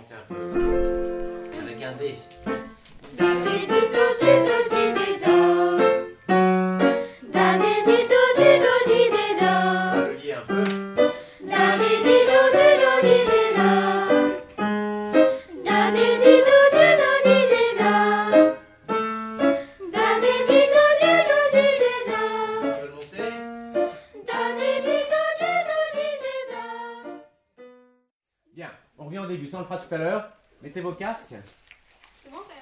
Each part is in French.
chanter un peu. Avec un D. Bien, on revient au début, ça on le fera tout à l'heure. Mettez vos casques. Comment ça...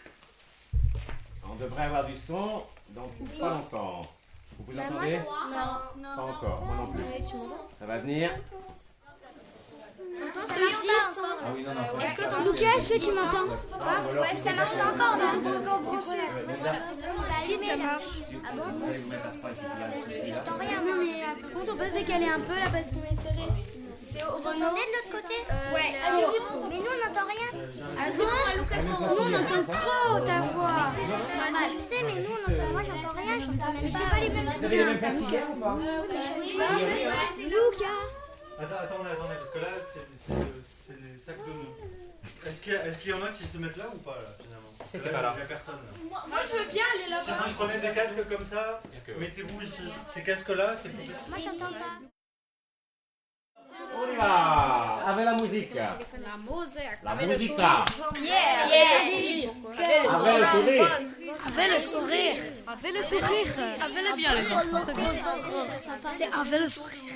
On devrait avoir du son dans pas longtemps. Vous entendez? Non. Pas encore, moi non plus. Ça va venir. T'entends ce que je dis? Ah oui, non, non. Est-ce que ton Lucas, est-ce que tu m'entends? Ouais, ça marche pas encore, on est pas encore branché. Si, ça marche. Ah bon? Vous allez vous mettre à ce point-ci. J'entends rien, non, mais par contre, on peut se décaler un peu là parce qu'on est serré. Vous entendez de l'autre côté? Ouais. Mais nous, on n'entend rien. Nous, on entend trop ta voix. Je sais, mais nous, on entend. Moi, j'entends rien. Mais c'est pas les mêmes. Vous avez les mêmes casques qu'hier ou pas? Lucas. Attendez, parce que là, c'est les sacs de nous. Est-ce qu'il y en a qui se mettent là ou pas, là, finalement? Parce que là, il n'y a personne, là. Moi, je veux bien aller là-bas. Si vous prenez des casques comme ça, mettez-vous ici. Ces casques-là, c'est plus Moi, j'entends pas. On y va. Avec la musique. La musique. La musique là. Yeah. Avec le sourire. Avec le sourire. Avec le sourire. Avec le sourire. C'est avec le sourire.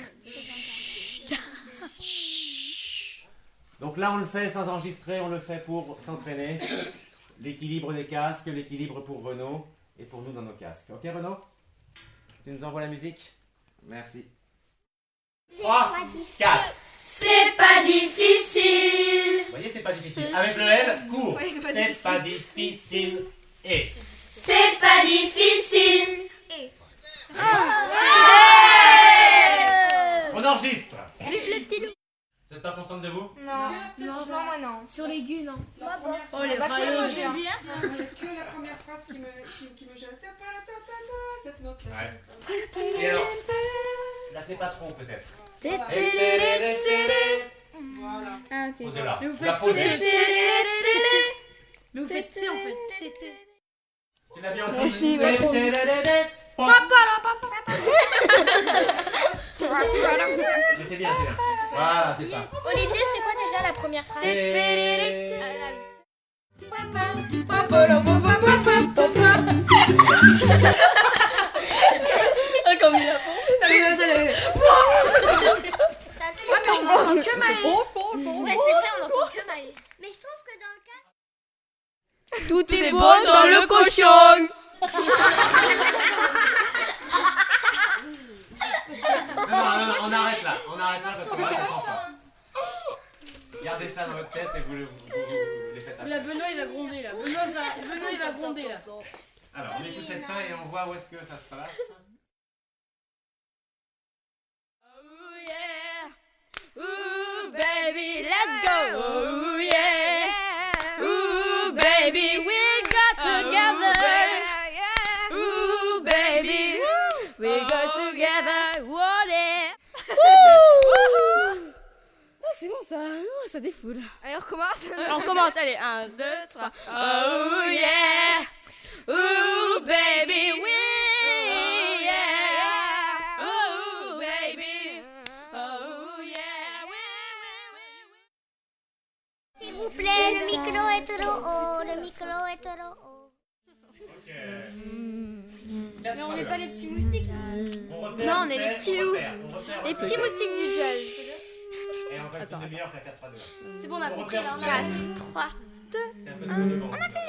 Donc là, on le fait sans enregistrer, on le fait pour s'entraîner. L'équilibre des casques, l'équilibre pour Renaud et pour nous dans nos casques. Ok, Renaud? Tu nous envoies la musique? Merci. 3, 4. C'est pas difficile. Vous voyez, c'est pas difficile. Avec le L, court. Oui, c'est pas difficile. Et. C'est pas difficile. On enregistre. Le petit loup. Vous n'êtes pas contente de vous? Non, moi non. Sur l'aigu, non. Oh, les vaches, j'aime bien. Il n'y a que la première phrase qui me gêne. Cette note-là. Ouais. Et alors, la tenez pas trop peut-être. Voilà. Ah, ok. Posez-la. Mais vous La faites posez. Mais vous faites C en fait. Tu l'as bien aussi. Merci, Mais c'est bien, c'est bien. Voilà, c'est ça. Olivier, c'est quoi déjà la première phrase? Comme il a Ouais, mais on entend que Maë. Ouais, c'est vrai, on entend que Maë. Mais je trouve que dans le cas... Tout est beau dans le cochon. Non, on arrête là. On arrête là parce que là, ça sent pas. Gardez ça dans votre tête et vous les faites après. La Benoît il va gronder là. Benoît il va gronder là. Alors, on écoute cette fin et on voit où est-ce que ça se passe. Oh yeah. Ooh baby, let's go. Oh yeah. Ooh baby, we got together. Ooh baby, we got together. What it? Oh, c'est bon ça. Oh, ça défoule. Allez, on recommence. On recommence. Allez, 1, 2, 3. Oh yeah. Ooh baby, we yeah. Ooh baby. Oh yeah. S'il vous plaît, le micro est trop haut, le micro est trop haut. Ok. Mais on n'est pas les petits moustiques. Non, on est les petits loups. Les petits moustiques du jazz. Et on va une demi-heure faire 4 3 2. C'est bon, on a On compris repère, là. vous allez- 4, 3, 2. C'est un peu de devant. On a fait